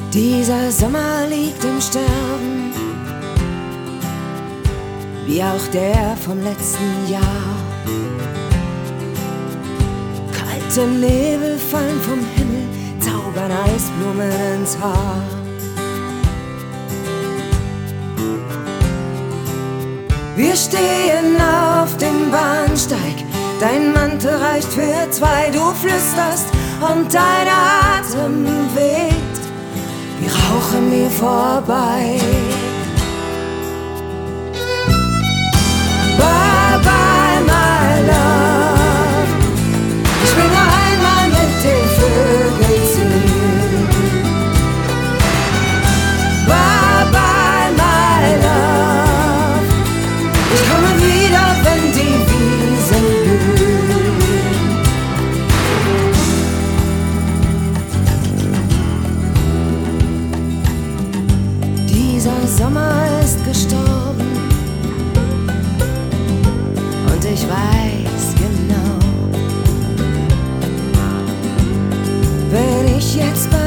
Dieser Sommer liegt im Sterben, wie auch der vom letzten Jahr. Kalte Nebel fallen vom Himmel, zaubern Eisblumen ins Haar. Wir stehen auf dem Bahnsteig, dein Mantel reicht für zwei, du flüsterst und dein Atem weht. Wir rauchen mir vorbei. Bye bye my love, ich will nur einmal mit den Vögeln ziehen. Bye bye my love, ich komme wieder, wenn die Wiesen blühen. Dieser Sommer ist gestorben und ich weiß genau, wenn ich jetzt